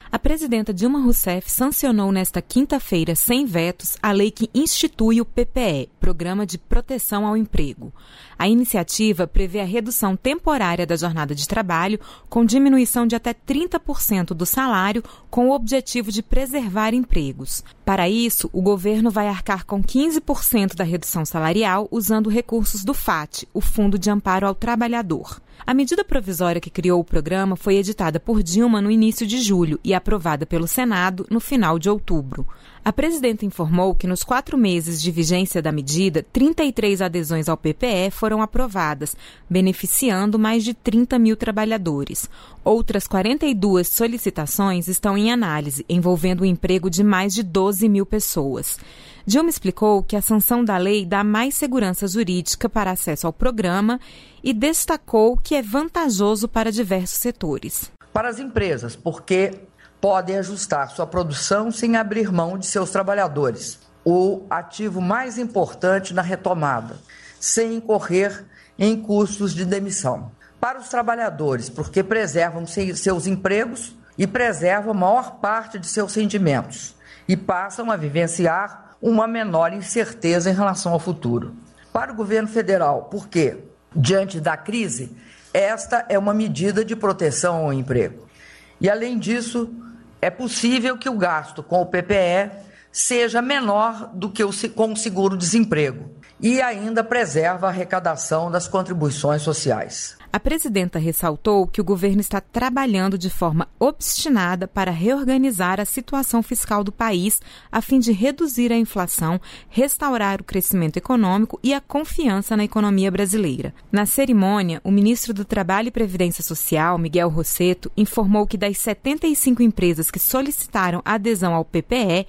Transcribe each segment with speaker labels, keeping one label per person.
Speaker 1: A presidenta Dilma Rousseff sancionou nesta quinta-feira, sem vetos, a lei que institui o PPE, Programa de Proteção ao Emprego. A iniciativa prevê a redução temporária da jornada de trabalho, com diminuição de até 30% do salário, com o objetivo de preservar empregos. Para isso, o governo vai arcar com 15% da redução salarial, usando recursos do FAT, o Fundo de Amparo ao Trabalhador. A medida provisória que criou o programa foi editada por Dilma no início de julho e aprovada pelo Senado no final de outubro. A presidenta informou que nos 4 meses de vigência da medida, 33 adesões ao PPE foram aprovadas, beneficiando mais de 30 mil trabalhadores. Outras 42 solicitações estão em análise, envolvendo o emprego de mais de 12 mil pessoas. Dilma explicou que a sanção da lei dá mais segurança jurídica para acesso ao programa e destacou que é vantajoso para diversos setores.
Speaker 2: Para as empresas, porque podem ajustar sua produção sem abrir mão de seus trabalhadores, o ativo mais importante na retomada, sem incorrer em custos de demissão. Para os trabalhadores, porque preservam seus empregos e preservam a maior parte de seus rendimentos e passam a vivenciar uma menor incerteza em relação ao futuro. Para o governo federal, porque, diante da crise, esta é uma medida de proteção ao emprego. E, além disso, é possível que o gasto com o PPE seja menor do que com o seguro-desemprego e ainda preserva a arrecadação das contribuições sociais.
Speaker 1: A presidenta ressaltou que o governo está trabalhando de forma obstinada para reorganizar a situação fiscal do país a fim de reduzir a inflação, restaurar o crescimento econômico e a confiança na economia brasileira. Na cerimônia, o ministro do Trabalho e Previdência Social, Miguel Rossetto, informou que das 75 empresas que solicitaram adesão ao PPE,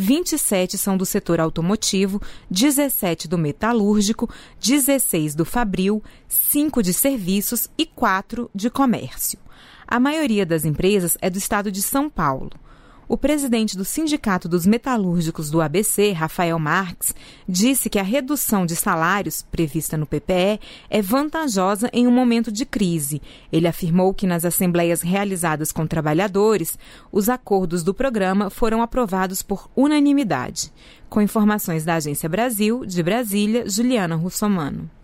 Speaker 1: 27 são do setor automotivo, 17 do metalúrgico, 16 do fabril, 5 de serviços e 4 de comércio. A maioria das empresas é do estado de São Paulo. O presidente do Sindicato dos Metalúrgicos do ABC, Rafael Marques, disse que a redução de salários prevista no PPE é vantajosa em um momento de crise. Ele afirmou que nas assembleias realizadas com trabalhadores, os acordos do programa foram aprovados por unanimidade. Com informações da Agência Brasil, de Brasília, Juliana Russomano.